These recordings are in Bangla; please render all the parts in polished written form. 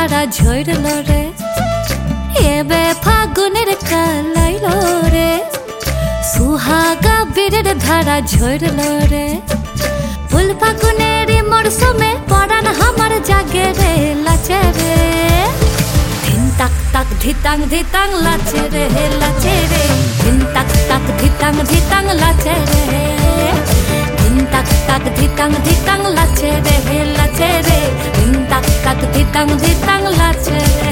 ধারা ঝরল রে এবে ফাগুনের কালাইল রে সুহাগা বীরের ধারা ঝরল রে ফুল ফাগুনের মরশুমে পরাণ আমার জাগে রে লাচে রে ধিন তাক তাক ধিতাং ধিতাং লাচে রে লাচে রে ধিন তাক তাক ধিতাং ধিতাং লাচে রে ধিন তাক তাক ধিতাং ধিতাং লাচে রে লাচে রে ধিন তাক তাক ধিতাং ধিতাং লাচে রে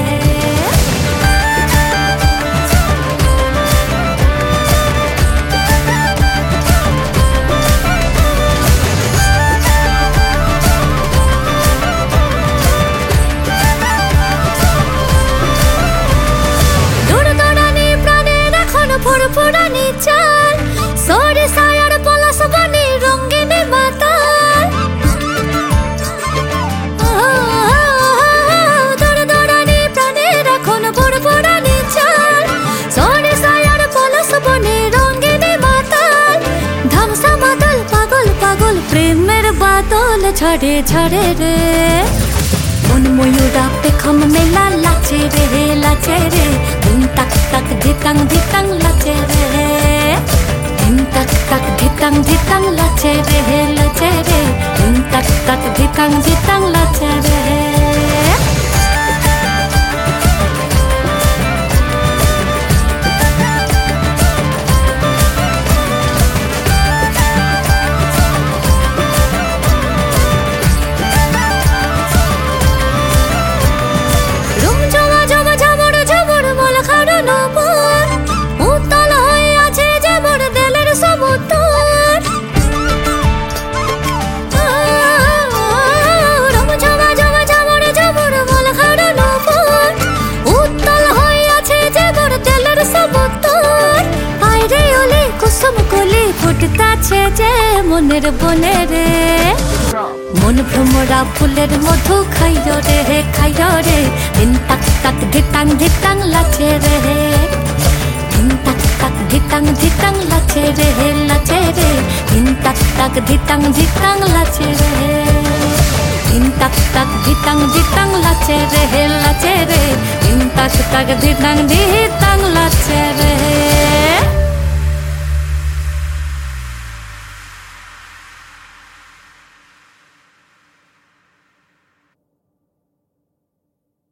পুরানি চাল সরে সায়ার পলাশ বনে রঙিন মাতাল দৌড়ানি প্রাণের এখন পুরানি চাল সরে সায়ার পলাশ বনে রঙিন মাতাল ধামসা মাতাল পাগল পাগল প্রেমের বাদল ঝড়ে ঝড়ে রে মন ময়ূরা পেখম মেলা লাচে রে লাচে রে ধিন তাক তাক ধিতাং ধিতাং লাচে রে ধিন তাক তাক ধিতাং ধিতাং লাচে রে লাচে রে ধিন তাক তাক ধিতাং ধিতাং লাচে রে ফুটতাছে যে মনের বনে রে মন ভ্রমরা ফুলের মধু খাইয় রে খাইয় রে ধিন তাক তাক ধিতাং ধিতাং লাচে রে ধিন তাক তাক ধিতাং ধিতাং লাচে রে লাচে রে ধিন তাক তাক ধিতাং ধিতাং লাচে রে ধিন তাক তাক ধিতাং ধিতাং লাচে রে লাচে রে ধিন তাক তাক ধিতাং ধিতাং লাচে রে